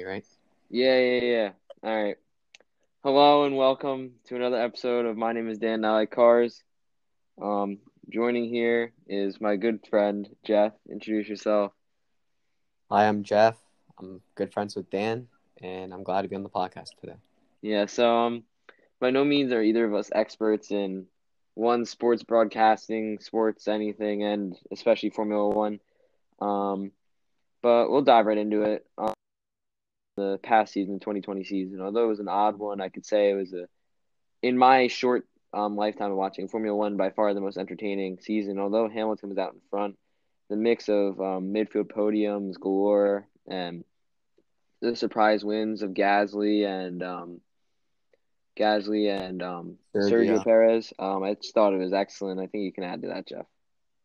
right? Yeah. All right. Hello and welcome to another episode of My Name is Dan. I Like Cars. Um, Joining here is my good friend Jeff. Introduce yourself. Hi, I'm Jeff. I'm good friends with Dan, and I'm glad to be on the podcast today. Yeah. By no means are either of us experts in sports broadcasting, sports anything, and especially Formula One. Um, but we'll dive right into it. The past season, 2020 season, although it was an odd one, I could say it was in my short lifetime of watching Formula One, by far the most entertaining season. Although Hamilton was out in front, the mix of midfield podiums galore and the surprise wins of Gasly and Sergio Sergio. Perez. I just thought it was excellent. I think you can add to that, Jeff.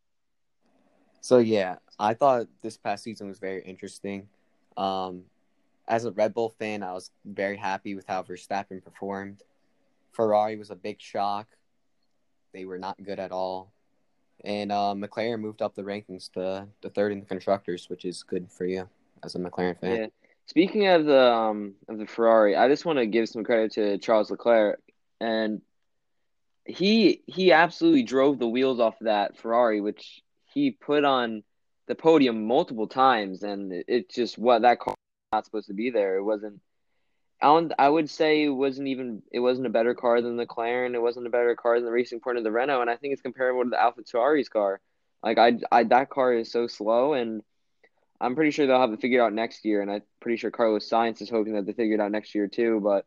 So I thought this past season was very interesting. Um, as a Red Bull fan, I was very happy with how Verstappen performed. Ferrari was a big shock. They were not good at all. And McLaren moved up the rankings to the third in the constructors, which is good for you as a McLaren fan. Yeah. Speaking of the Ferrari, I just want to give some credit to Charles Leclerc, and he absolutely drove the wheels off of that Ferrari, which he put on the podium multiple times, and it just what that car was not supposed to be there. It wasn't. I would say it wasn't a better car than the McLaren. It wasn't a better car than the Racing Point of the Renault, and I think it's comparable to the AlphaTauri's car. Like that car is so slow, and I'm pretty sure they'll have it figured out next year, and I'm pretty sure Carlos Sainz is hoping that they figure it out next year too. But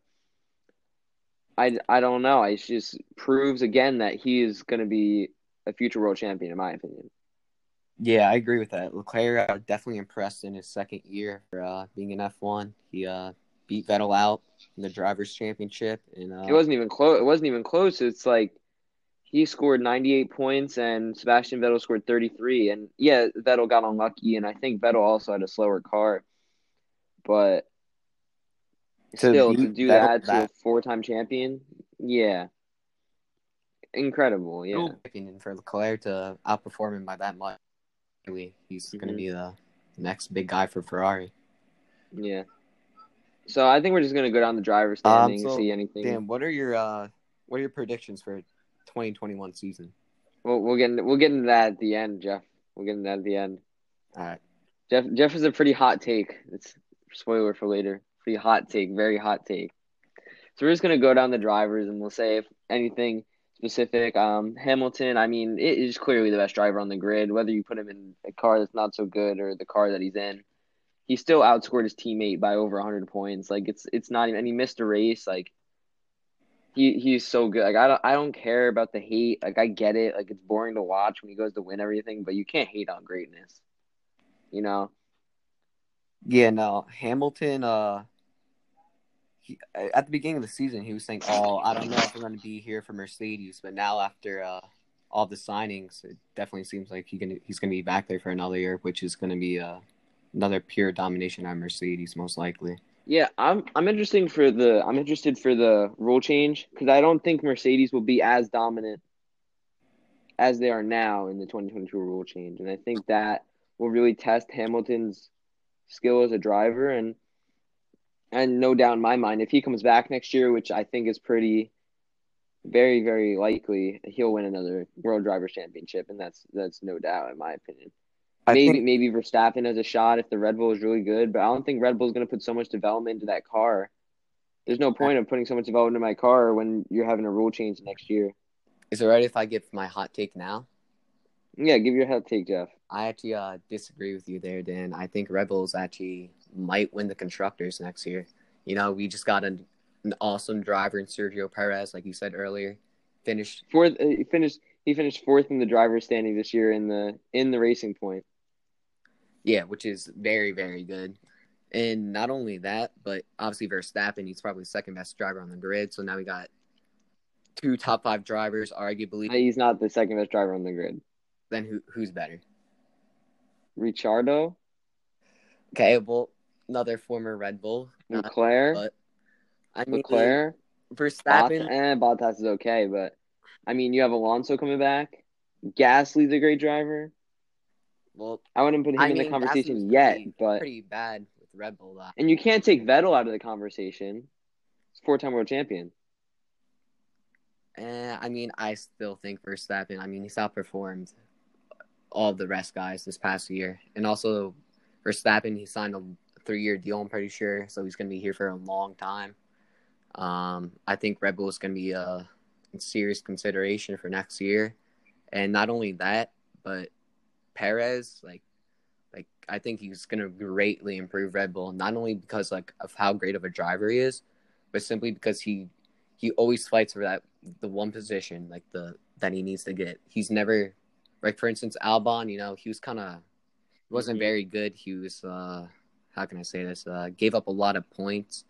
I don't know. It just proves again that he is going to be a future world champion, in my opinion. Yeah, I agree with that. Leclerc definitely impressed in his second year for being in F1. He beat Vettel out in the Drivers' Championship, and It wasn't even close. It wasn't even close. It's like he scored 98 points and Sebastian Vettel scored 33. And yeah, Vettel got unlucky, and I think Vettel also had a slower car. But to still, to beat do Vettel that to a that four-time champion, yeah, incredible. Yeah. opinion for Leclerc to outperform him by that much, really, he's going to hmm be the next big guy for Ferrari. Yeah. So I think we're just gonna go down the driver standing and So see anything. Dan, what are your predictions for 2021 season? We'll get into that at the end, Jeff. We'll get into that at the end. All right. Jeff is a pretty hot take. It's spoiler for later. Pretty hot take, very hot take. So we're just gonna go down the drivers and we'll say if anything specific. Hamilton, I mean, it is clearly the best driver on the grid. Whether you put him in a car that's not so good or the car that he's in, he still outscored his teammate by over 100 points. Like it's not even, and he missed a race. Like he's so good. Like I don't care about the hate. Like I get it. Like it's boring to watch when he goes to win everything, but you can't hate on greatness. You know? Yeah, no, Hamilton. At the beginning of the season, he was saying, "Oh, I don't know if we're going to be here for Mercedes," but now after all the signings, it definitely seems like he's gonna be back there for another year, which is gonna be another pure domination on Mercedes, most likely. Yeah, I'm interested for the rule change because I don't think Mercedes will be as dominant as they are now in the 2022 rule change, and I think that will really test Hamilton's skill as a driver and no doubt in my mind if he comes back next year, which I think is pretty very likely, he'll win another World Drivers Championship, and that's no doubt in my opinion. I think Maybe Verstappen has a shot if the Red Bull is really good, but I don't think Red Bull is going to put so much development into that car. There's no point of putting so much development in my car when you're having a rule change next year. is it right if I give my hot take now? Yeah, give your hot take, Jeff. I actually disagree with you there, Dan. I think Red Bulls actually might win the constructors next year. You know, we just got an awesome driver in Sergio Perez, like you said earlier. Finished Fourth, he finished fourth in the driver's standing this year in the Racing Point. Yeah, which is very good. And not only that, but obviously Verstappen, he's probably the second best driver on the grid. So now we got two top five drivers, arguably. He's not the second best driver on the grid. Then who's better? Ricciardo, Okay, well, another former Red Bull, Leclerc, but I mean Leclerc, Verstappen. Bottas is okay, but I mean you have Alonso coming back. Gasly's a great driver. Well, I wouldn't put him in the Gasly was conversation yet, but pretty bad with with Red Bull. And you can't take Vettel out of the conversation. He's four-time world champion. I mean, I still think Verstappen. I mean, he's outperformed all of the rest guys this past year, and also Verstappen. He signed a 3-year deal. I'm pretty sure, so he's going to be here for a long time. I think Red Bull is going to be a serious consideration for next year, and not only that, but Perez, like I think he's going to greatly improve Red Bull, not only because like of how great of a driver he is, but simply because he always fights for the one position like that he needs to get. He's never, like, for instance, Albon. He was kind of wasn't very good. He was how can I say this? Gave up a lot of points.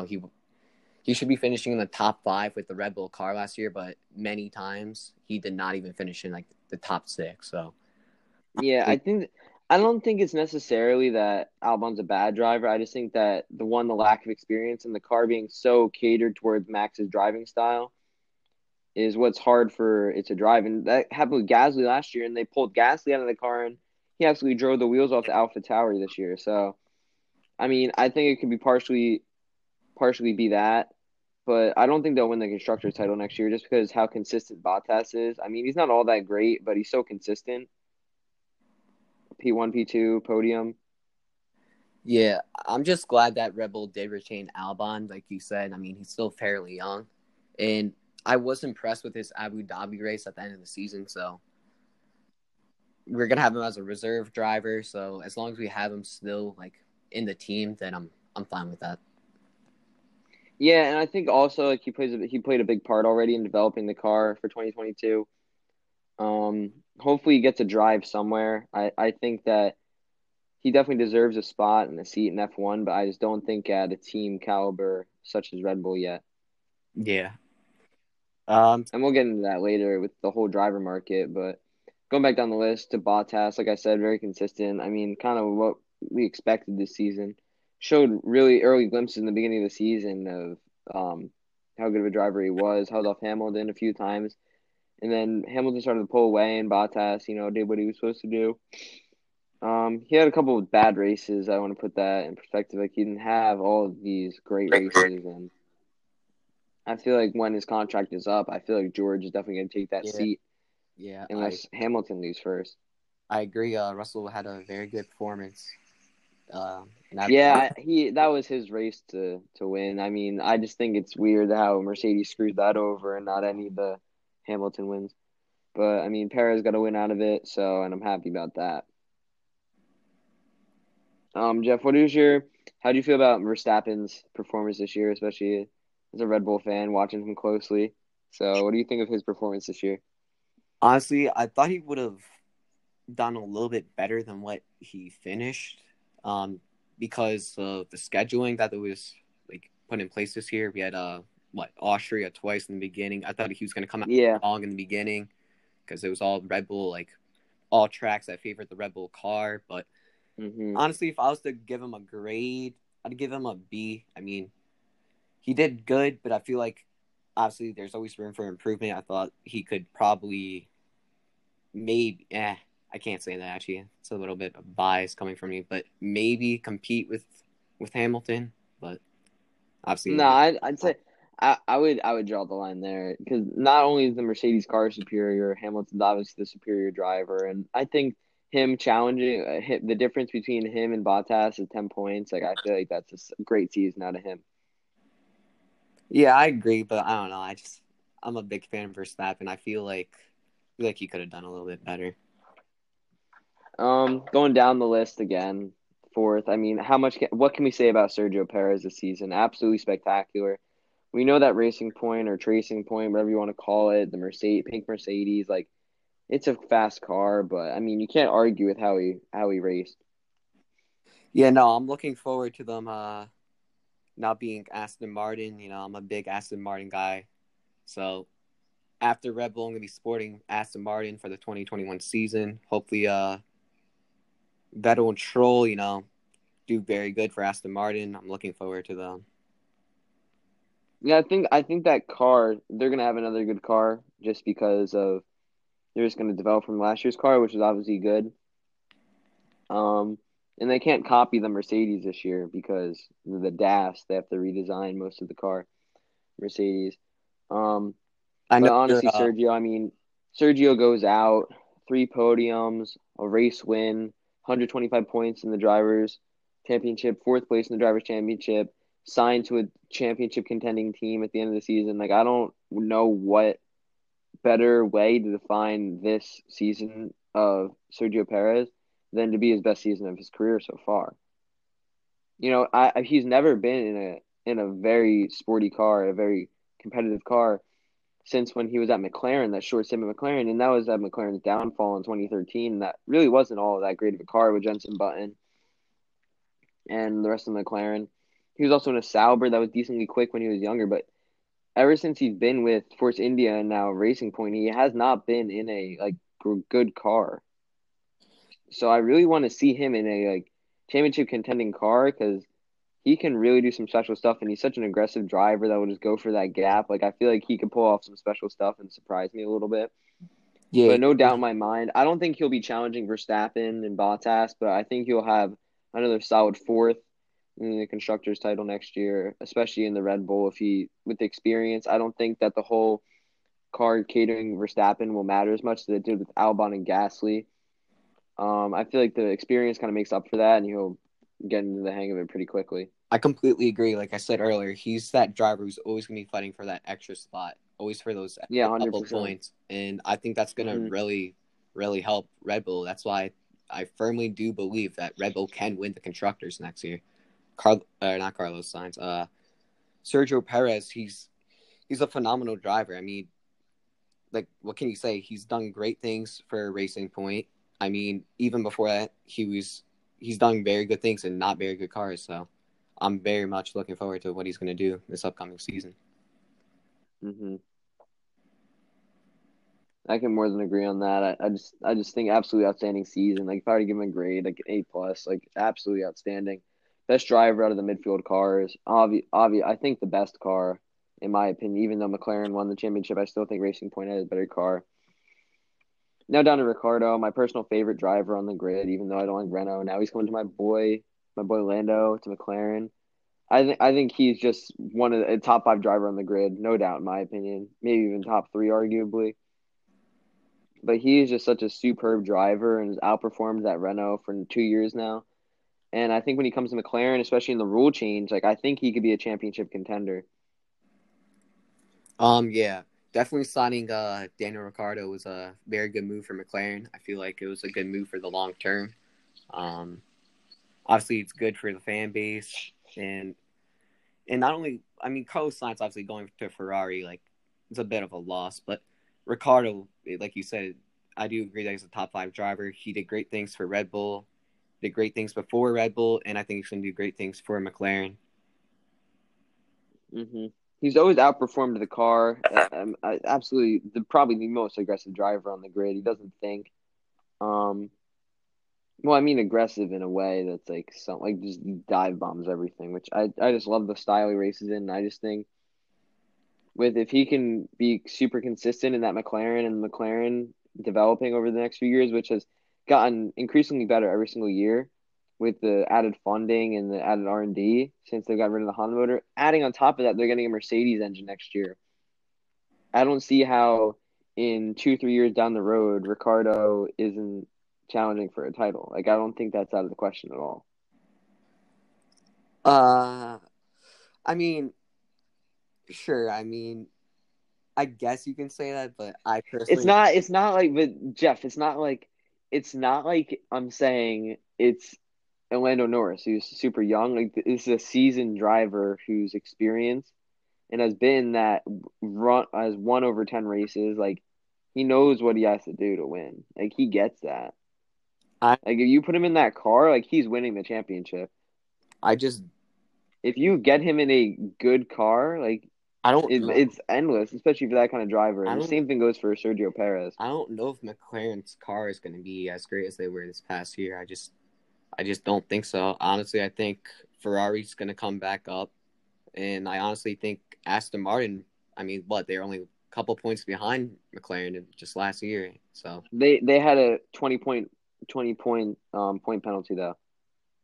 He should be finishing in the top 5 with the Red Bull car last year, but many times he did not even finish in like the top 6. So yeah, I don't think it's necessarily that Albon's a bad driver. I just think that the lack of experience and the car being so catered towards Max's driving style is what's hard for it to drive. And that happened with Gasly last year, and they pulled Gasly out of the car, and he absolutely drove the wheels off the AlphaTauri this year. So, I mean, I think it could be partially be that, but I don't think they'll win the constructors title next year just because how consistent Bottas is. I mean, he's not all that great, but he's so consistent. P1, P2, podium. yeah, I'm just glad that Red Bull did retain Albon, like you said. I mean, he's still fairly young, and I was impressed with his Abu Dhabi race at the end of the season. So we're gonna have him as a reserve driver. So as long as we have him still like in the team, then I'm fine with that. Yeah, and I think also like he played a big part already in developing the car for 2022. Hopefully he gets a drive somewhere. I think that he definitely deserves a spot and a seat in F1, but I just don't think at a team caliber such as Red Bull yet. Yeah. And we'll get into that later with the whole driver market. But going back down the list to Bottas, like I said, very consistent. I mean, kind of what we expected this season. Showed really early glimpses in the beginning of the season of how good of a driver he was. Held off Hamilton a few times. And then Hamilton started to pull away, and Bottas, did what he was supposed to do. He had a couple of bad races. I want to put that in perspective. Like, he didn't have all of these great races, and I feel like when his contract is up, I feel like George is definitely going to take that seat unless Hamilton leaves first. I agree. Russell had a very good performance. That was his race to win. I mean, I just think it's weird how Mercedes screwed that over and not any of the Hamilton wins. But, I mean, Perez got a win out of it, and I'm happy about that. Jeff, how do you feel about Verstappen's performance this year, especially as a Red Bull fan, watching him closely? So what do you think of his performance this year? Honestly, I thought he would have done a little bit better than what he finished, because of the scheduling that was like put in place this year. We had Austria twice in the beginning. I thought he was going to come out strong in the beginning because it was all Red Bull, like all tracks that favored the Red Bull car. But honestly, if I was to give him a grade, I'd give him a B. I mean, he did good, but I feel like obviously there's always room for improvement. I thought he could probably I can't say that, actually. It's a little bit of bias coming from me, but maybe compete with Hamilton. But obviously, no, I'd say I would draw the line there because not only is the Mercedes car superior, Hamilton's obviously the superior driver, and I think him challenging the difference between him and Bottas is 10 points. Like, I feel like that's a great season out of him. Yeah, I agree, but I don't know. I'm a big fan of Verstappen. I feel like he could have done a little bit better. Going down the list again, fourth. I mean, what can we say about Sergio Perez this season? Absolutely spectacular. We know that Racing Point or Tracing Point, whatever you want to call it, the pink Mercedes, like, it's a fast car, but I mean, you can't argue with how he raced. Yeah, no, I'm looking forward to them not being Aston Martin. I'm a big Aston Martin guy, so after Red Bull, I'm gonna be sporting Aston Martin for the 2021 season. Hopefully, Vettel and Stroll, do very good for Aston Martin. I'm looking forward to them. Yeah, I think that car, they're gonna have another good car just because of they're just gonna develop from last year's car, which is obviously good. And they can't copy the Mercedes this year because the DAS, they have to redesign most of the car, Mercedes. Um, I know but you're. honestly, Sergio, I mean, Sergio goes out, 3 podiums, a race win, 125 points in the drivers' championship, fourth place in the drivers' championship, signed to a championship contending team at the end of the season. Like, I don't know what better way to define this season of Sergio Perez than to be his best season of his career so far. He's never been in a very sporty car, a very competitive car since when he was at McLaren, that short stint at McLaren, and that was at McLaren's downfall in 2013. That really wasn't all that great of a car with Jenson Button and the rest of McLaren. He was also in a Sauber that was decently quick when he was younger, but ever since he's been with Force India and now Racing Point, he has not been in a good car. So I really want to see him in a championship contending car because he can really do some special stuff, and he's such an aggressive driver that will just go for that gap. Like I feel like he could pull off some special stuff and surprise me a little bit. Yeah, But no doubt in my mind, I don't think he'll be challenging Verstappen and Bottas, but I think he'll have another solid fourth in the constructors title next year, especially in the Red Bull if he with the experience. I don't think that the whole car catering Verstappen will matter as much as it did with Albon and Gasly. I feel like the experience kind of makes up for that, and he'll get into the hang of it pretty quickly. I completely agree. Like I said earlier, he's that driver who's always going to be fighting for that extra spot, always for those Yeah, extra couple 100%. points. And I think that's going to Mm-hmm. really, really help Red Bull. That's why I firmly do believe that Red Bull can win the constructors next year. Not Carlos Sainz. Sergio Perez. He's a phenomenal driver. I mean, like what can you say? He's done great things for Racing Point. I mean, even before that, he's done very good things in not very good cars. So I'm very much looking forward to what he's going to do this upcoming season. Mm-hmm. I can more than agree on that. I just think absolutely outstanding season. Like if I were to give him a grade, like an A+, like absolutely outstanding. Best driver out of the midfield cars. I think the best car, in my opinion. Even though McLaren won the championship, I still think Racing Point had a better car. Now down to Ricardo, my personal favorite driver on the grid. Even though I don't like Renault, now he's coming to my boy Lando to McLaren. I think he's just one of the top five driver on the grid, no doubt in my opinion. Maybe even top three, arguably. But he is just such a superb driver and has outperformed that Renault for 2 years now. And I think when he comes to McLaren, especially in the rule change, like I think he could be a championship contender. Yeah, definitely signing Daniel Ricciardo was a very good move for McLaren. I feel like it was a good move for the long term. Um, Obviously, it's good for the fan base, and not only, I mean, Carlos Sainz obviously going to Ferrari, like it's a bit of a loss, but Ricciardo, like you said, I do agree that he's a top five driver. He did great things for Red Bull, did great things before Red Bull, and I think he's going to do great things for McLaren. Hmm. He's always outperformed the car. Absolutely, probably the most aggressive driver on the grid. He doesn't think. Um, well, I mean aggressive in a way that's like just dive bombs everything, which I just love the style he races in. I just think with if he can be super consistent in that McLaren and McLaren developing over the next few years, which has gotten increasingly better every single year with the added funding and the added R&D since they got rid of the Honda motor. Adding on top of that, they're getting a Mercedes engine next year. I don't see how in 2-3 years down the road, Ricardo isn't challenging for a title. Like I don't think that's out of the question at all. Uh, I mean, sure. I mean, I guess you can say that, but I It's personally, not. It's not like, but Jeff. It's not like. It's not like I'm saying it's Orlando Norris, who's super young. Like this is a seasoned driver who's experienced and has been that run has won over 10 races. Like he knows what he has to do to win. Like he gets that. I, Like if you put him in that car, like he's winning the championship. I just, If you get him in a good car, like I don't know. it's endless, especially for that kind of driver. I And the don't, same thing goes for Sergio Perez. I don't know if McLaren's car is going to be as great as they were this past year. I just don't think so. Honestly, I think Ferrari's going to come back up, and I honestly think Aston Martin. I mean, what they're only a couple points behind McLaren just last year. So They had a 20 point point penalty though.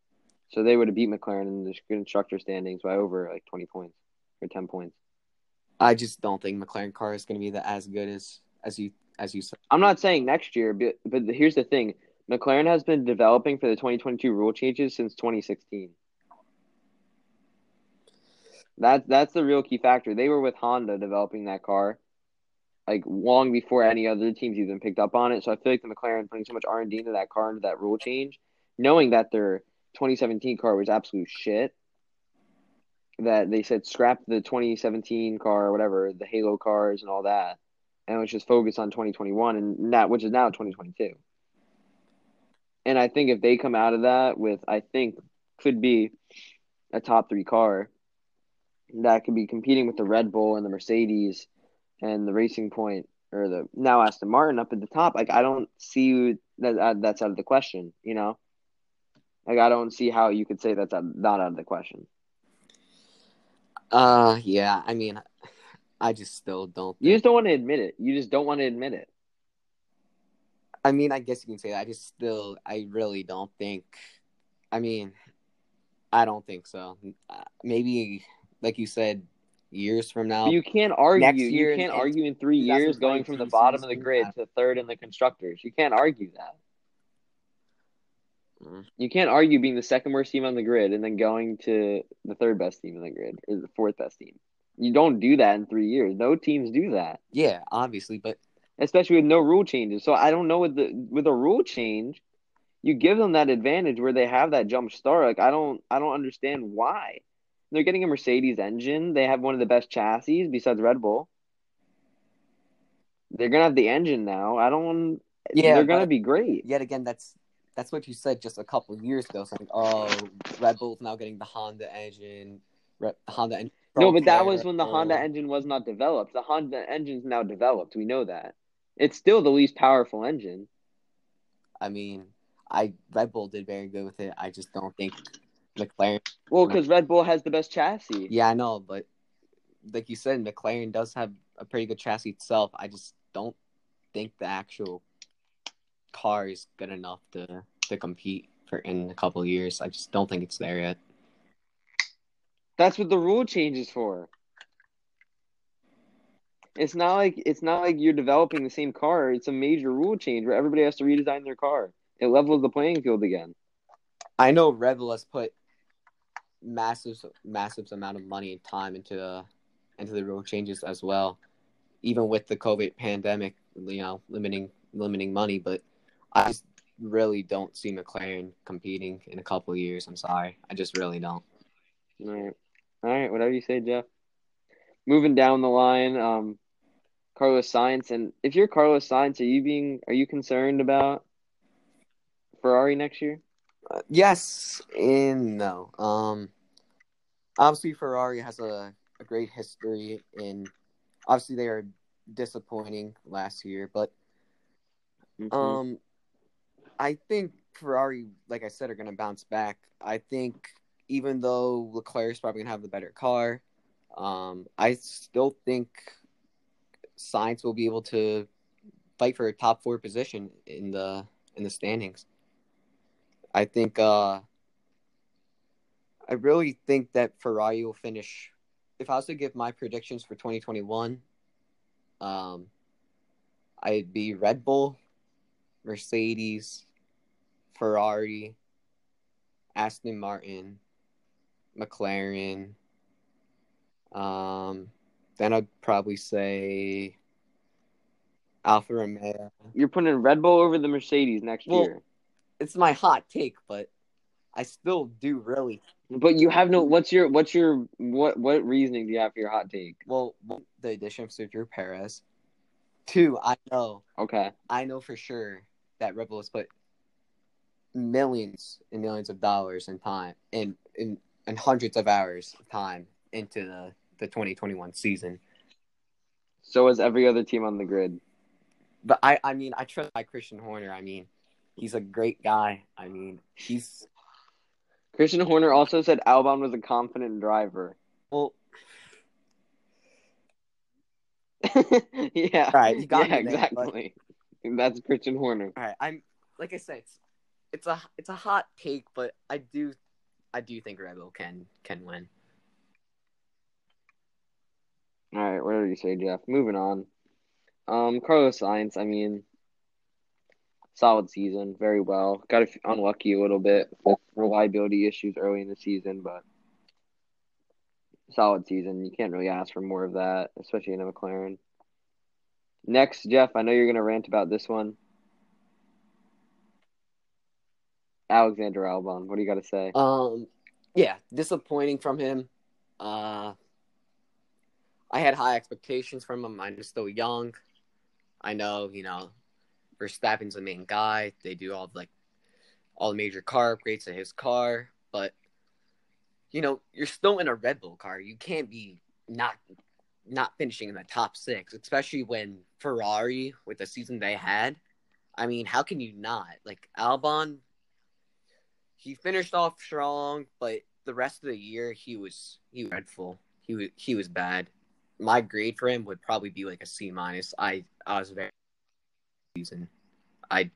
So they would have beat McLaren in the constructor standings by over like 20 points or 10 points. I just don't think McLaren car is going to be as good as you said. I'm not saying next year, but here's the thing. McLaren has been developing for the 2022 rule changes since 2016. That's the real key factor. They were with Honda developing that car like long before any other teams even picked up on it. So I feel like the McLaren putting so much R&D into that car, into that rule change, knowing that their 2017 car was absolute shit, that they said scrap the 2017 car or whatever, the Halo cars and all that, and let's just focus on 2021 and that, which is now 2022. And I think if they come out of that with, I think, could be a top 3 car that could be competing with the Red Bull and the Mercedes and the Racing Point or the now Aston Martin up at the top, like I don't see that's out of the question, you know? Like I don't see how you could say that's not out of the question. Yeah, I mean, I just still don't You just don't want to admit it. You just don't want to admit it. I mean, I guess you can say that. I really don't think. I mean, I don't think so. Maybe, like you said, years from now. But you can't argue. Next year, you can't argue in 3 years going from the bottom of the grid to third in the constructors. You can't argue that. You can't argue being the second worst team on the grid and then going to the third best team in the grid or the fourth best team. You don't do that in 3 years. No teams do that. Yeah, obviously, but especially with no rule changes. So I don't know with a rule change, you give them that advantage where they have that jump start. Like I don't understand why. They're getting a Mercedes engine. They have one of the best chassis besides Red Bull. They're gonna have the engine now. They're gonna be great. Yet again, that's what you said just a couple of years ago. Saying, "Oh, Red Bull's now getting the Honda engine." Honda engine. No, but that was when the Honda engine was not developed. The Honda engine's now developed. We know that. It's still the least powerful engine. I mean, Red Bull did very good with it. I just don't think McLaren. Well, because Red Bull has the best chassis. Yeah, I know, but like you said, McLaren does have a pretty good chassis itself. I just don't think the actual car is good enough to compete in a couple of years. I just don't think it's there yet. That's what the rule change is for. It's not like you're developing the same car. It's a major rule change where everybody has to redesign their car. It levels the playing field again. I know Red Bull has put massive amount of money and time into the rule changes as well, even with the COVID pandemic, limiting money. But I just really don't see McLaren competing in a couple of years. I'm sorry, I just really don't. All right, whatever you say, Jeff. Moving down the line, Carlos Sainz, and if you're Carlos Sainz, are you concerned about Ferrari next year? Yes and no. Obviously Ferrari has a great history, and obviously they are disappointing last year, but I think Ferrari, like I said, are going to bounce back. I think even though Leclerc is probably going to have the better car, I still think Sainz will be able to fight for a top 4 position in the standings. I think I really think that Ferrari will finish. If I was to give my predictions for 2021, I'd be Red Bull, Mercedes, Ferrari, Aston Martin, McLaren. Then I'd probably say Alfa Romeo. You're putting Red Bull over the Mercedes next year. It's my hot take, but I still do really. But you have no. What reasoning do you have for your hot take? Well, the addition of Sergio Perez. 2, I know. Okay. I know for sure that Red Bull has put millions and millions of dollars in time and hundreds of hours of time into the 2021 season. So has every other team on the grid. But I mean, I trust Christian Horner. I mean, he's a great guy. I mean, Christian Horner also said Albon was a confident driver. Well, yeah. All right, you got me exactly. But... That's Christian Horner. All right, I'm like I said, it's a hot take, but I do I do think Red Bull can win. All right, what did you say, Jeff? Moving on. Carlos Sainz, I mean, solid season, very well. Got unlucky a little bit with reliability issues early in the season, but solid season. You can't really ask for more of that, especially in a McLaren. Next, Jeff, I know you're going to rant about this one. Alexander Albon, what do you got to say? Yeah, disappointing from him. I had high expectations from him. I'm still young. I know, Verstappen's the main guy. They do all the major car upgrades to his car, but you're still in a Red Bull car. You can't be not finishing in the top 6, especially when Ferrari, with the season they had. I mean, how can you not? Like, Albon, he finished off strong, but the rest of the year he was dreadful. He was bad. My grade for him would probably be like a C minus. I was very season. I'm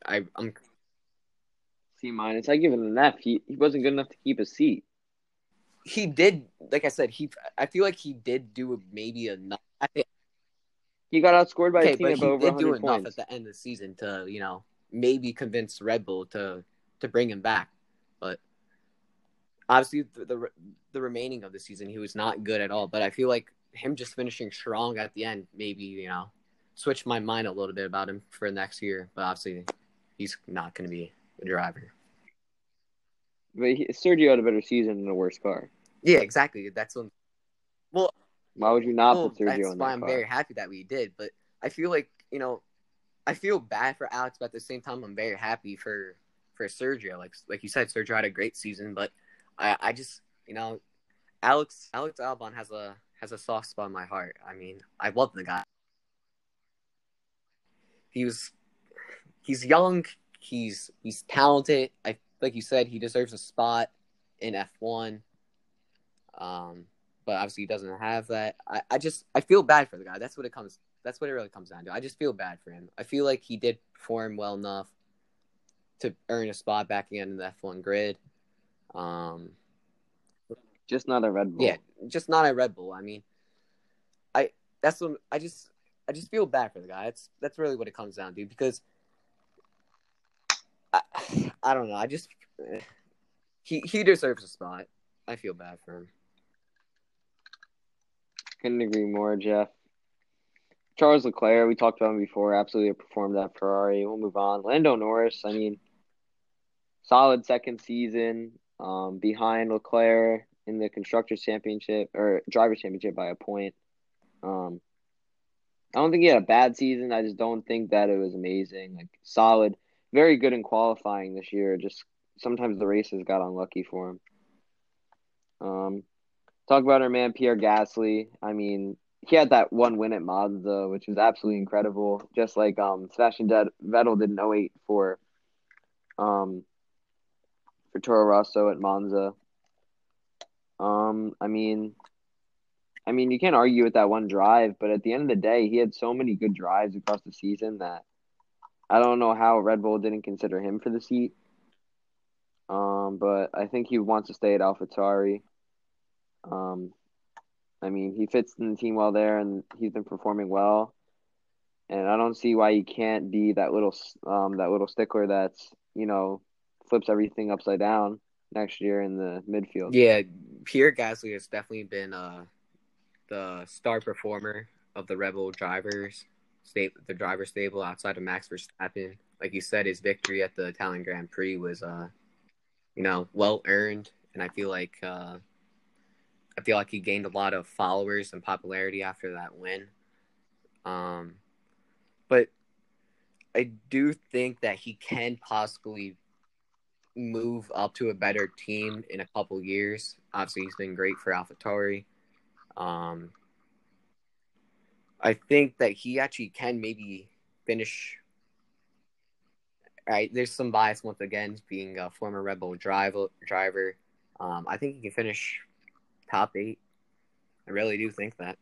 C minus. I give him an F. He wasn't good enough to keep a seat. He did, like I said, I feel like he did do maybe enough. He got outscored by a team but of he over did do 100 enough points at the end of the season to maybe convince Red Bull to bring him back. But obviously, the remaining of the season, he was not good at all. But I feel like him just finishing strong at the end maybe switched my mind a little bit about him for next year. But obviously, he's not going to be a driver. But Sergio had a better season in a worse car. Yeah, exactly. That's what. Well, why would you not put Sergio in that car? That's why I'm very happy that we did. But I feel like I feel bad for Alex, but at the same time, I'm very happy for Sergio. Like you said, Sergio had a great season, but I just Alex Albon has a soft spot in my heart. I mean, I love the guy. He's young. He's talented. Like you said, he deserves a spot in F1. But obviously he doesn't have that. I feel bad for the guy. That's what it really comes down to. I just feel bad for him. I feel like he did perform well enough to earn a spot back again in the F1 grid. Just not a Red Bull. Yeah, just not a Red Bull. I mean, I just feel bad for the guy. That's really what it comes down to, because I don't know. He deserves a spot. I feel bad for him. Couldn't agree more, Jeff. Charles Leclerc, we talked about him before, absolutely performed at Ferrari. We'll move on. Lando Norris, I mean, solid second season, behind Leclerc in the Constructors' Championship, or Drivers' Championship by a point. I don't think he had a bad season. I just don't think that it was amazing. Like, solid, very good in qualifying this year. Just sometimes the races got unlucky for him. Talk about our man Pierre Gasly. I mean, he had that one win at Monza, which was absolutely incredible. Just like Sebastian Vettel did in 08 for Toro Rosso at Monza. I mean, you can't argue with that one drive, but at the end of the day, he had so many good drives across the season that I don't know how Red Bull didn't consider him for the seat. But I think he wants to stay at AlphaTauri. I mean, he fits in the team well there, and he's been performing well. And I don't see why he can't be that little stickler that's flips everything upside down next year in the midfield. Yeah, Pierre Gasly has definitely been the star performer of the Red Bull drivers, the driver stable outside of Max Verstappen. Like you said, his victory at the Italian Grand Prix was well earned, and I feel like he gained a lot of followers and popularity after that win. But I do think that he can possibly move up to a better team in a couple years. Obviously, he's been great for AlphaTauri. I think that he actually can maybe finish. Right, there's some bias once again, being a former Red Bull driver. I think he can finish top 8. I really do think that.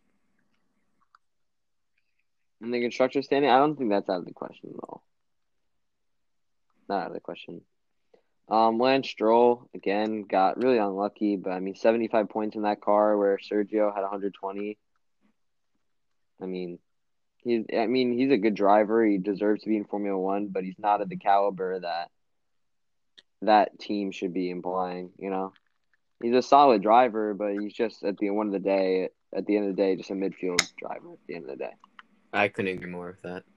In the constructor standing, I don't think that's out of the question at all. Not out of the question. Lance Stroll again got really unlucky, but I mean 75 points in that car where Sergio had 120. I mean, he's a good driver. He deserves to be in Formula One, but he's not at the caliber that team should be implying. He's a solid driver, but he's just at the end of the day, just a midfield driver. At the end of the day, I couldn't agree more with that.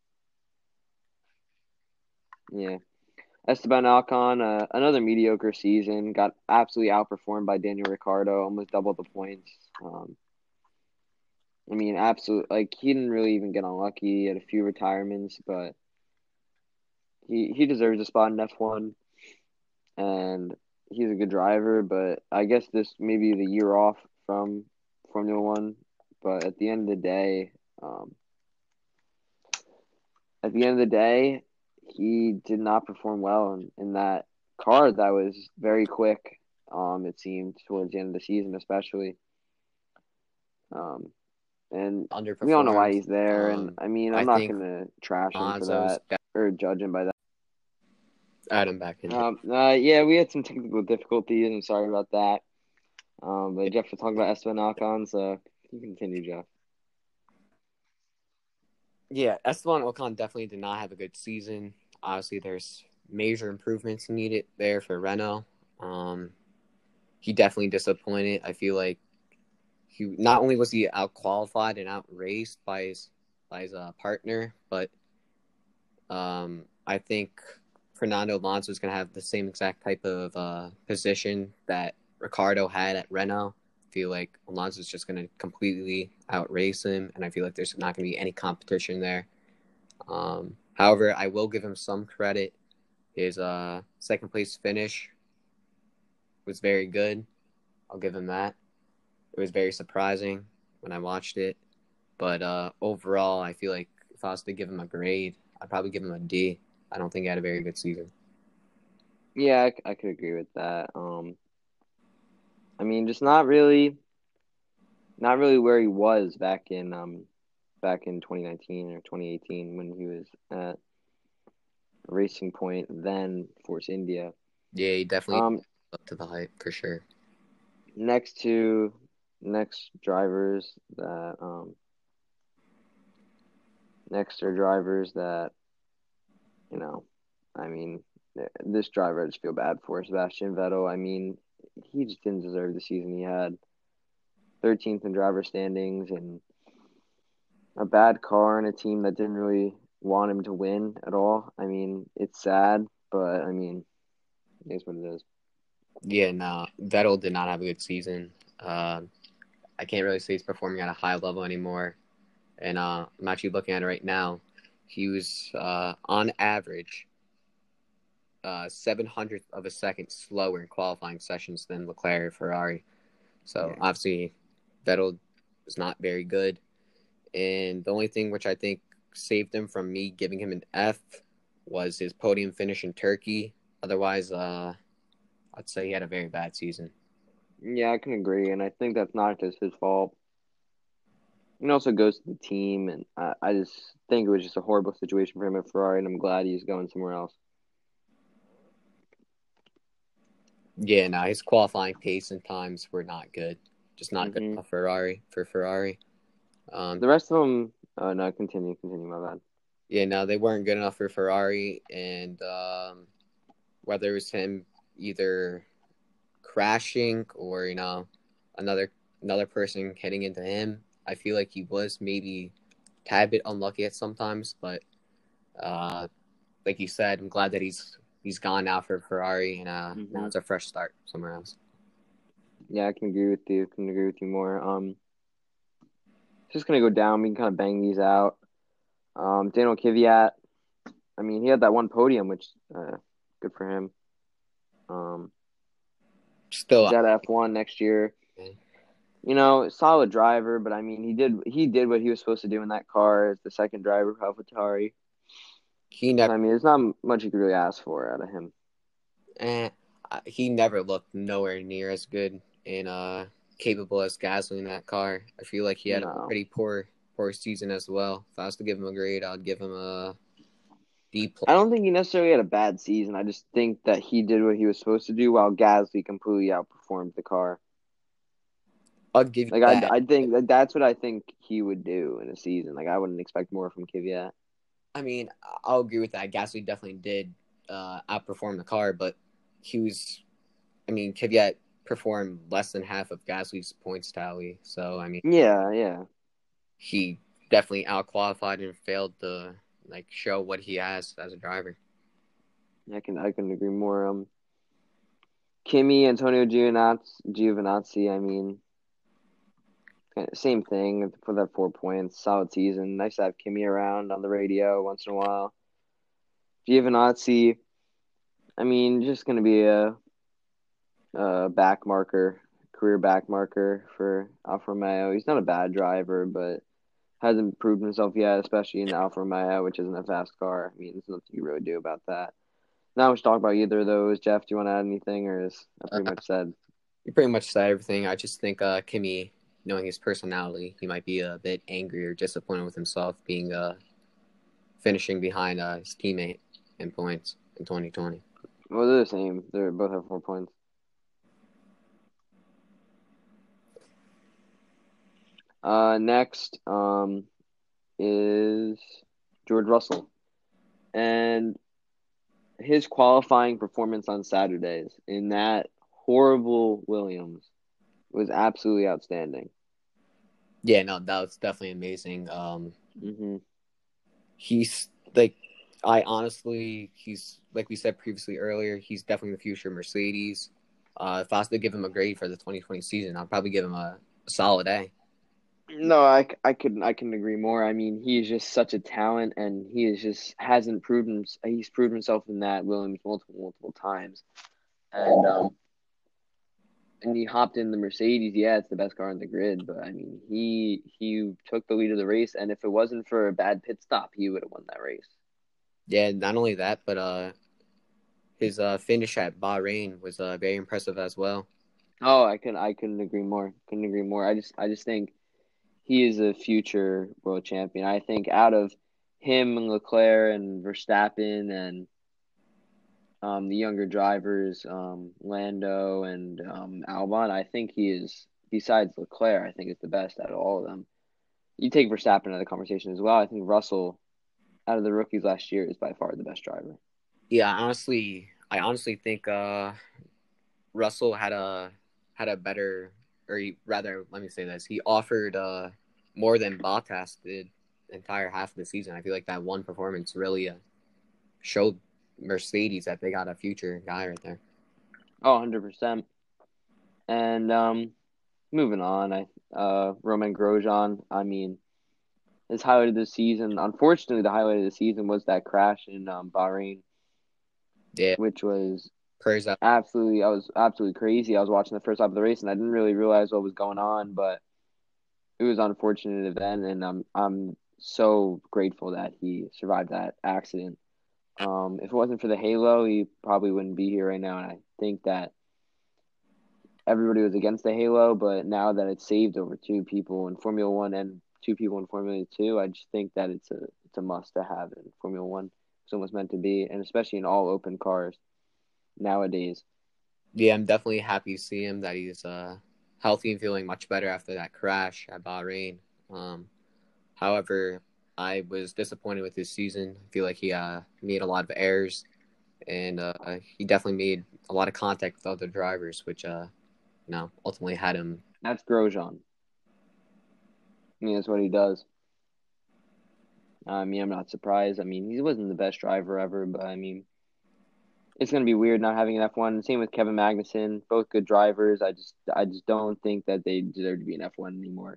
yeah. Esteban Ocon, another mediocre season, got absolutely outperformed by Daniel Ricciardo, almost doubled the points. Absolutely, he didn't really even get unlucky. He had a few retirements, but he deserves a spot in F1, and he's a good driver. But I guess this may be the year off from Formula One. But at the end of the day, he did not perform well in that car that was very quick. It seemed towards the end of the season, especially. And we all know why he's there. And I'm not going to trash him for that or judge him by that. Add him back in. Yeah, we had some technical difficulties, and sorry about that. But Jeff was talking about Esteban Ocon, so you can continue, Jeff. Yeah, Esteban Ocon definitely did not have a good season. Obviously, there's major improvements needed there for Renault. He definitely disappointed. I feel like he not only was he out-qualified and out-raced by his partner, but I think Fernando Alonso is going to have the same exact type of position that Ricciardo had at Renault. I feel like Alonso is just going to completely outrace him, and I feel like there's not going to be any competition there. However, I will give him some credit. His second place finish was very good. I'll give him that. It was very surprising when I watched it. But overall, I feel like if I was to give him a grade, I'd probably give him a D. I don't think he had a very good season. Yeah, I could agree with that. Just not really where he was back in 2019 or 2018 when he was at Racing Point, then Force India. Yeah, he definitely up to the hype for sure. Next drivers that this driver I just feel bad for, Sebastian Vettel. He just didn't deserve the season he had. 13th in driver standings and a bad car and a team that didn't really want him to win at all. It's sad, but it is what it is. Yeah, no, Vettel did not have a good season. I can't really say he's performing at a high level anymore. And I'm actually looking at it right now. He was on average 700th of a second slower in qualifying sessions than Leclerc or Ferrari. So obviously, Vettel was not very good. And the only thing which I think saved him from me giving him an F was his podium finish in Turkey. Otherwise, I'd say he had a very bad season. Yeah, I can agree. And I think that's not just his fault. It also goes to the team. And I just think it was just a horrible situation for him at Ferrari. And I'm glad he's going somewhere else. Yeah, no, his qualifying pace and times were not good. Just not good enough for Ferrari. The rest of them, no, continue, my bad. Yeah, no, they weren't good enough for Ferrari, and whether it was him either crashing or another person hitting into him, I feel like he was maybe a tad bit unlucky at sometimes. But like you said, I'm glad that he's gone now for Ferrari, and now it's a fresh start somewhere else. Yeah, I can agree with you. More. Just gonna go down. We can kind of bang these out. Daniel Kvyat. He had that one podium, which good for him. Still he's at F1 next year. Okay. Solid driver, but he did what he was supposed to do in that car as the second driver for AlphaTauri. There's not much you could really ask for out of him. He never looked nowhere near as good and capable as Gasly in that car. I feel like he had a pretty poor season as well. If I was to give him a grade, I'd give him a D plus. I don't think he necessarily had a bad season. I just think that he did what he was supposed to do while Gasly completely outperformed the car. I'll give you Like that. I think that's what I think he would do in a season. Like I wouldn't expect more from Kvyat. I mean, I'll agree with that. Gasly definitely did outperform the car, but he was. I mean, Kvyat performed less than half of Gasly's points tally. So I mean, Yeah, yeah. he definitely outqualified and failed to like show what he has as a driver. I can agree more. Kimi, Antonio Giovinazzi. I mean, same thing for that 4 points. Solid season. Nice to have Kimi around on the radio once in a while. Giovinazzi. I mean, just gonna be a back marker, career back marker for Alfa Romeo. He's not a bad driver, but hasn't proved himself yet, especially in Alfa Romeo, which isn't a fast car. I mean, there's nothing you really do about that. Not much to talk about either of those. Jeff, do you want to add anything, or is I pretty Uh, much said? you pretty much said everything. I just think Kimi, knowing his personality, he might be a bit angry or disappointed with himself being finishing behind his teammate in points in 2020. Well, they're the same. They both have 4 points. Next, is George Russell, and his qualifying performance on Saturdays in that horrible Williams was absolutely outstanding. Yeah, no, that was definitely amazing. Hmm. He's like, I honestly, he's like we said previously earlier, he's definitely the future of Mercedes. If I was to give him a grade for the 2020 season, I'd probably give him a solid A. No, I can agree more. I mean, he is just such a talent, and he is just hasn't proven he's proven himself in that Williams multiple times, and he hopped in the Mercedes. Yeah, it's the best car on the grid, but I mean, he took the lead of the race, and if it wasn't for a bad pit stop, he would have won that race. Yeah, not only that, but his finish at Bahrain was very impressive as well. Oh, I couldn't agree more. Couldn't agree more. I just think he is a future world champion. I think out of him and Leclerc and Verstappen and the younger drivers, Lando and Albon, I think he is, besides Leclerc, I think is the best out of all of them. You take Verstappen out of the conversation as well. I think Russell, out of the rookies last year, is by far the best driver. Yeah, I honestly think Russell had a better, or rather, let me say this: he offered more than Bottas did the entire half of the season. I feel like that one performance really showed Mercedes that they got a future guy right there. Oh, 100%. And moving on, Roman Grosjean. I mean, his highlight of the season. Unfortunately, the highlight of the season was that crash in Bahrain, Yeah, which was prayers up. absolutely. I was absolutely crazy. I was watching the first lap of the race, and I didn't really realize what was going on, but it was an unfortunate event, and I'm so grateful that he survived that accident. If it wasn't for the halo, he probably wouldn't be here right now. And I think that everybody was against the halo, but now that it's saved over two people in Formula One and two people in Formula Two, I just think that it's a must to have in Formula One. It's almost meant to be, and especially in all open cars nowadays. Yeah, I'm definitely happy to see him that he's healthy and feeling much better after that crash at Bahrain. Um, However, I was disappointed with his season. I feel like he made a lot of errors, and he definitely made a lot of contact with other drivers, which ultimately had him. That's Grosjean. I mean, that's what he does. I mean, I'm not surprised. I mean, he wasn't the best driver ever, but I mean, it's going to be weird not having an F1. Same with Kevin Magnussen, both good drivers. I just don't think that they deserve to be an F1 anymore.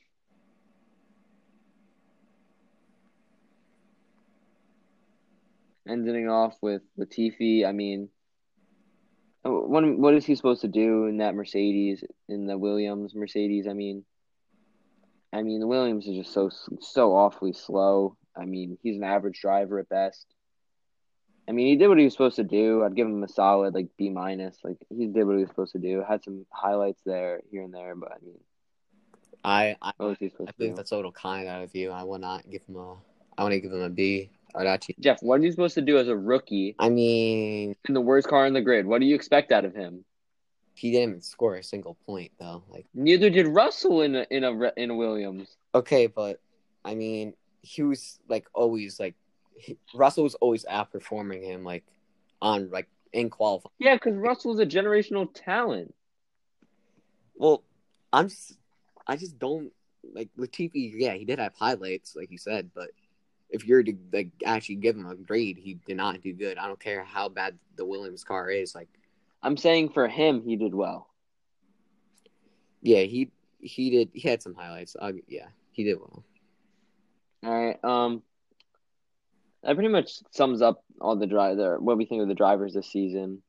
Ending off with Latifi, I mean, what is he supposed to do in that Mercedes, in the Williams Mercedes? I mean, the Williams is just so awfully slow. I mean, he's an average driver at best. I mean, he did what he was supposed to do. I'd give him a solid like B minus. Like he did what he was supposed to do. Had some highlights there, here and there, but I mean, I I, what was he I supposed to think do? that's a little kind out of you. I want to give him a B. I got you. Jeff, what are you supposed to do as a rookie I mean, in the worst car on the grid? What do you expect out of him? he didn't even score a single point though. Like, Neither did Russell in a Williams. okay, but I mean, he was like always like Russell was always outperforming him like on like in qualifying. Yeah, because Russell's a generational talent. Well, I just don't like Latifi. Yeah, he did have highlights, like you said, but if you're to like actually give him a grade, he did not do good. I don't care how bad the Williams car is. Like, I'm saying for him, he did well. yeah, he did. He had some highlights. Yeah, he did well. All right. That pretty much sums up all what we think of the drivers this season.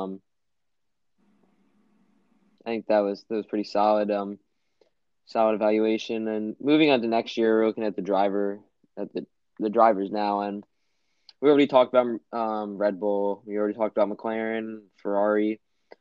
I think that was pretty solid. Solid evaluation. And moving on to next year, we're looking at the drivers now, and we already talked about Red Bull. We already talked about McLaren, Ferrari.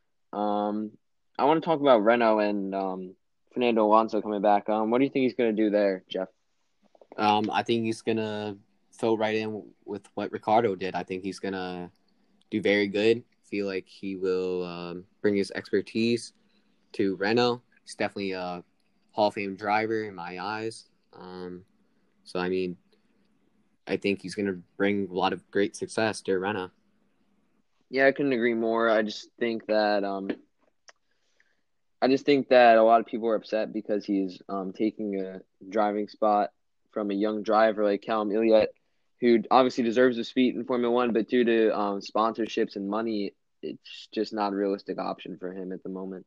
I want to talk about Renault and Fernando Alonso coming back. What do you think he's going to do there, Jeff? I think he's gonna fill right in with what Ricardo did. I think he's gonna do very good. Feel like he will bring his expertise to Renault. He's definitely a Hall of Fame driver in my eyes. So I mean, I think he's gonna bring a lot of great success to Renault. Yeah, I couldn't agree more. I just think that a lot of people are upset because he's taking a driving spot from a young driver like Callum Illiott, who obviously deserves a seat in Formula One, but due to sponsorships and money, it's just not a realistic option for him at the moment.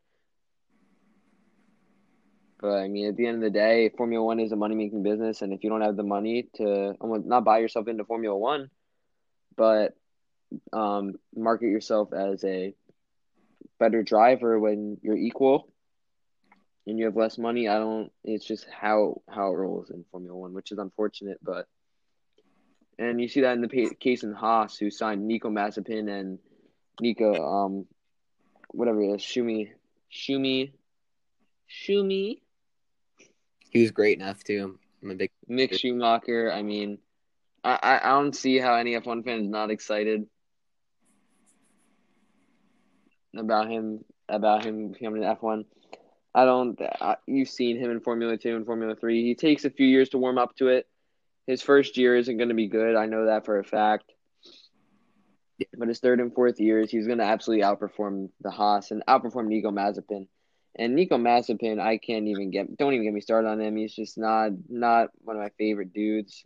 But I mean, at the end of the day, Formula One is a money making business, and if you don't have the money to not buy yourself into Formula One, but market yourself as a better driver when you're equal and you have less money, I don't. It's just how it rolls in Formula One, which is unfortunate. And you see that in the case in Haas, who signed Nico Mazepin and Nico whatever it is, Shumi. He was great enough too. I'm a big Mick Schumacher. I mean, I don't see how any F1 fan is not excited about him becoming an F1. I don't. You've seen him in Formula 2 and Formula 3. He takes a few years to warm up to it. His first year isn't going to be good. I know that for a fact. Yeah. But his third and fourth years, he's going to absolutely outperform the Haas and outperform Nico Mazepin. And Nico Mazepin, don't even get me started on him. He's just not one of my favorite dudes.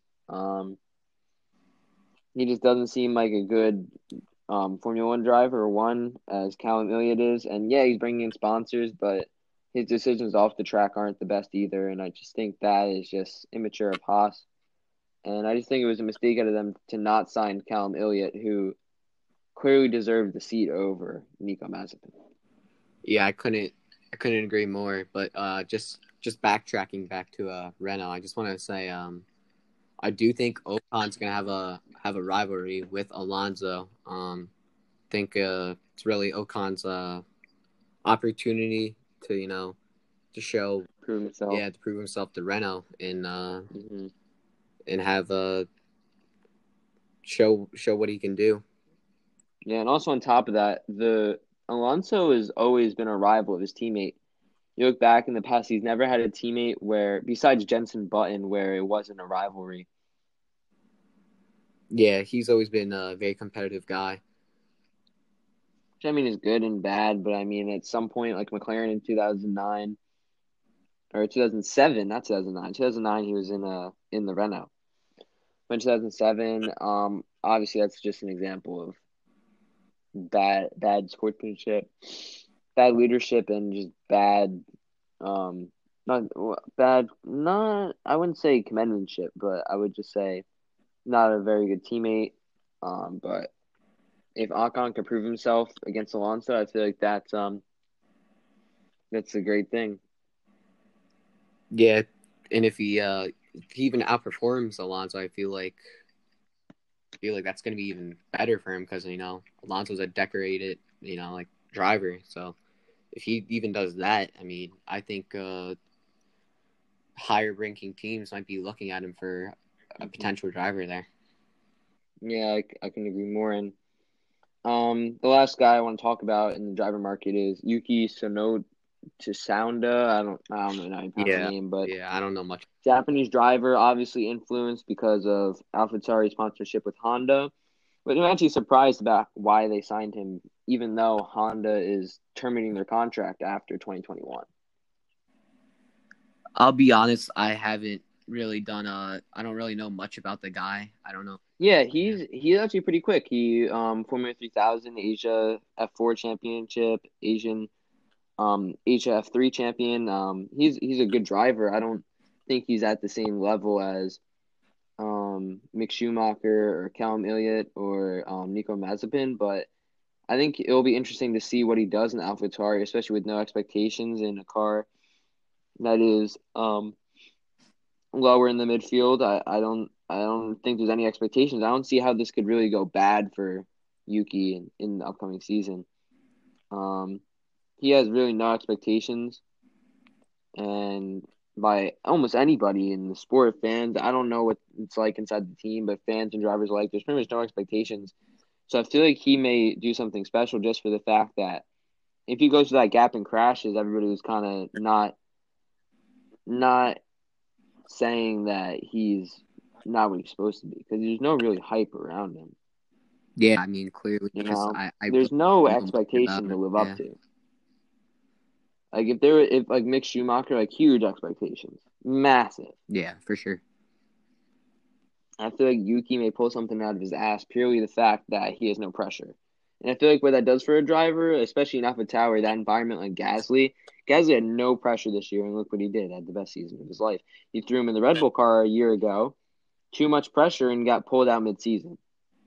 He just doesn't seem like a good Formula One driver, as Callum Illiott is. And yeah, he's bringing in sponsors, but his decisions off the track aren't the best either. And I just think that is just immature of Haas. And I just think it was a mistake out of them to not sign Callum Illiott, who clearly deserved the seat over Nico Mazepin. Yeah, I couldn't agree more. But just backtracking back to Renault, I just want to say I do think Ocon's gonna have a rivalry with Alonso. Think it's really Ocon's opportunity to to show Prove himself. Yeah, to prove himself to Renault and and have show what he can do. Yeah, and also on top of that, the Alonso has always been a rival of his teammate. You look back in the past, he's never had a teammate where, besides Jenson Button, where it wasn't a rivalry. Yeah, he's always been a very competitive guy. Which I mean is good and bad, but I mean at some point, like McLaren in 2009 or 2007, not 2009. 2009, he was in the Renault. But in 2007, obviously that's just an example of bad sportsmanship, bad leadership, and just bad, not bad, not I wouldn't say commendantship, but I would just say not a very good teammate. But if Ocon can prove himself against Alonso, I feel like that's a great thing. Yeah, and if he even outperforms Alonso, I feel like that's going to be even better for him because Alonso's a decorated like driver. So if he even does that, I mean, I think higher ranking teams might be looking at him for a potential driver there. Yeah, I can agree more. And the last guy I want to talk about in the driver market is Yuki Tsunoda. I don't know how you pronounce the Yeah, name, but yeah, I don't know much. Japanese driver, obviously influenced because of AlphaTauri sponsorship with Honda. But I'm actually surprised about why they signed him, even though Honda is terminating their contract after 2021. I'll be honest, I haven't really I don't really know much about the guy. I don't know. Yeah, Yeah. he's actually pretty quick. He Formula 3000, Asia F4 Championship, Asia F3 champion. He's a good driver. I don't think he's at the same level as Mick Schumacher or Callum Elliott or Nico Mazepin, but I think it'll be interesting to see what he does in AlphaTauri, especially with no expectations in a car that is lower in the midfield. I don't think there's any expectations. I don't see how this could really go bad for Yuki in the upcoming season. Um, he has really no expectations, and by almost anybody in the sport, fans. I don't know what it's like inside the team, but fans and drivers alike, there's pretty much no expectations. So I feel like he may do something special just for the fact that if he goes to that gap and crashes, everybody was kind of not saying that he's not what he's supposed to be because there's no really hype around him. Yeah, I mean, clearly, You just know, I there's really no don't know much about expectation to it. live up Yeah, to. Like if like Mick Schumacher, like huge expectations, massive. yeah, for sure. I feel like Yuki may pull something out of his ass purely the fact that he has no pressure. And I feel like what that does for a driver, especially in AlphaTauri, that environment like Gasly had no pressure this year, and look what he did. Had the best season of his life. He threw him in the Red Bull car a year ago, too much pressure, and got pulled out mid-season.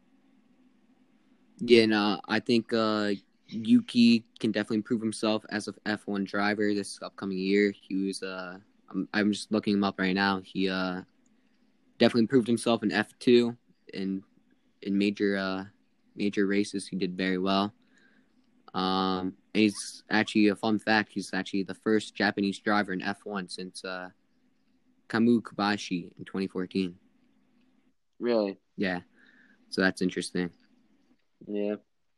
Yeah, no, I think Yuki can definitely improve himself as an F1 driver this upcoming year. He was I'm just looking him up right now. He definitely improved himself in F2 in major races. He did very well. And he's actually a fun fact. He's actually the first Japanese driver in F1 since Kamu Kobayashi in 2014. Really? Yeah, so that's interesting. Yeah.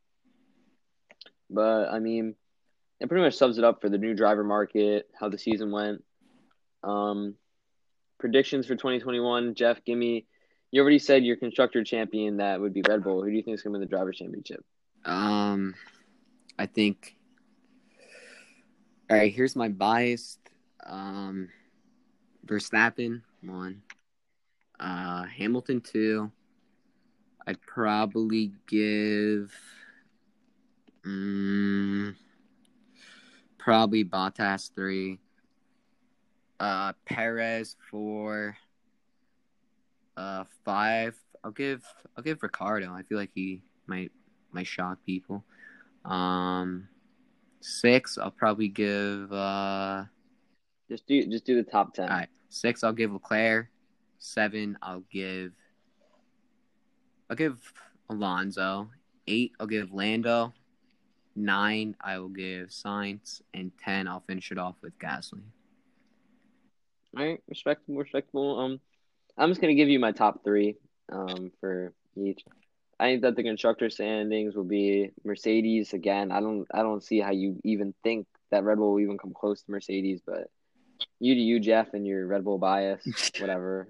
But I mean, it pretty much sums it up for the new driver market, how the season went. Um, Predictions for 2021, Jeff, give me. You already said your constructor champion that would be Red Bull. Who do you think is going to win the driver championship? Um, I think. All right, here's my bias. Um, Verstappen 1, Hamilton 2. I'd probably give probably Bottas 3, Perez 4, 5. I'll give Ricardo. I feel like he might shock people. 6. I'll probably give Just do the top all 10. right. 6. I'll give Leclerc. 7. I'll give Alonso. 8. I'll give Lando. 9. I will give Sainz, and 10. I'll finish it off with Gasly. All right, respectable, respectable. I'm just gonna give you my top three. For each. I think that the constructor standings will be Mercedes again. I don't see how you even think that Red Bull will even come close to Mercedes, but you to you, Jeff, and your Red Bull bias, whatever.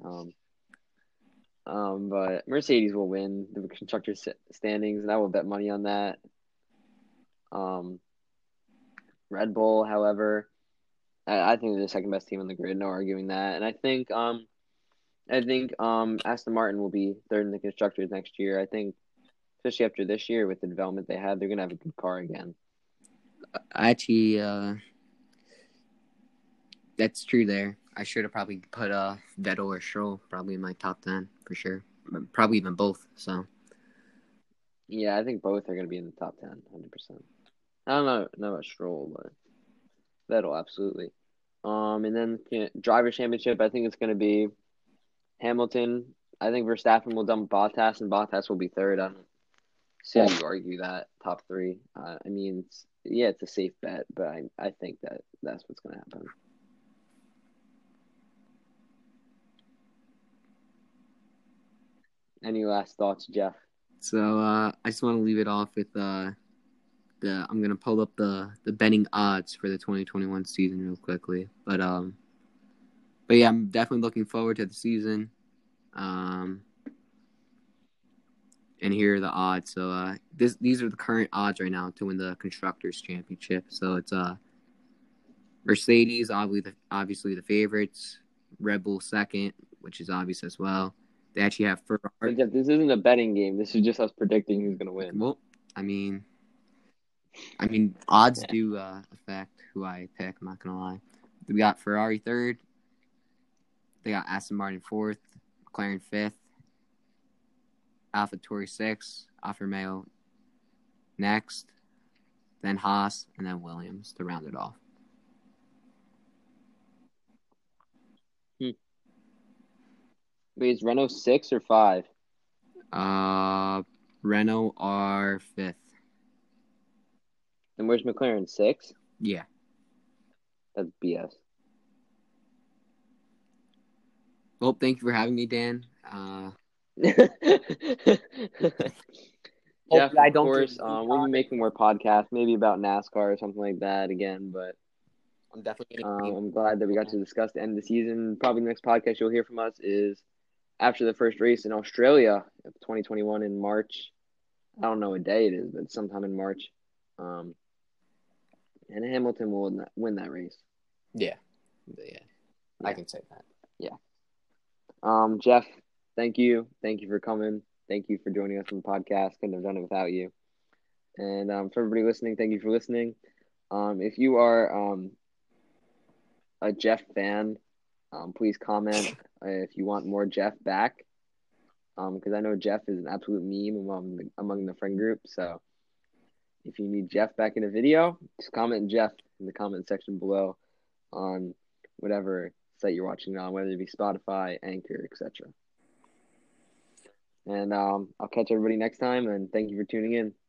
But Mercedes will win the constructor standings, and I will bet money on that. Um, Red Bull, however, I think they're the second best team on the grid. No arguing that. And I think Aston Martin will be third in the constructors next year. I think, especially after this year with the development they had, they're gonna have a good car again. Actually, that's true there. I should have probably put Vettel or Stroll probably in my top 10 for sure. Probably even both. So Yeah, I think both are gonna be in the top 10, 100%. I don't know about Stroll, but Vettel absolutely. And then driver championship, I think it's gonna be Hamilton. I think Verstappen will dump Bottas, and Bottas will be third. I don't see how you argue that top three. I mean, it's a safe bet, but I think that's what's gonna happen. Any last thoughts, Jeff? So I just want to leave it off with I'm gonna pull up the betting odds for the 2021 season real quickly. But yeah, I'm definitely looking forward to the season. And here are the odds. So these are the current odds right now to win the Constructors Championship. So it's Mercedes, obviously the favorites. Red Bull second, which is obvious as well. They actually have But Ferrari. Jeff, this isn't a betting game. This is just us predicting who's going to win. Well, I mean, odds do affect who I pick. I'm not gonna lie. We got Ferrari third. They got Aston Martin fourth, McLaren fifth, AlphaTauri sixth, Alfa Romeo next, then Haas, and then Williams to round it off. Wait, is Renault 6 or 5? Renault are fifth. And where's McLaren? 6? Yeah. That's BS. Well, thank you for having me, Dan. Jeff, of course, we'll be making more podcasts, maybe about NASCAR or something like that again. But I'm definitely I'm glad that we got to discuss the end of the season. Probably the next podcast you'll hear from us is after the first race in Australia, 2021 in March. I don't know what day it is, but sometime in March. And Hamilton will win that race. Yeah. I can say that. Yeah. Jeff, thank you. Thank you for coming. Thank you for joining us on the podcast. Couldn't have done it without you. And for everybody listening, thank you for listening. If you are a Jeff fan, please comment if you want more Jeff back. Because I know Jeff is an absolute meme among the friend group. So if you need Jeff back in a video, just comment Jeff in the comment section below on whatever site you're watching on, whether it be Spotify, Anchor, etc. And I'll catch everybody next time, and thank you for tuning in.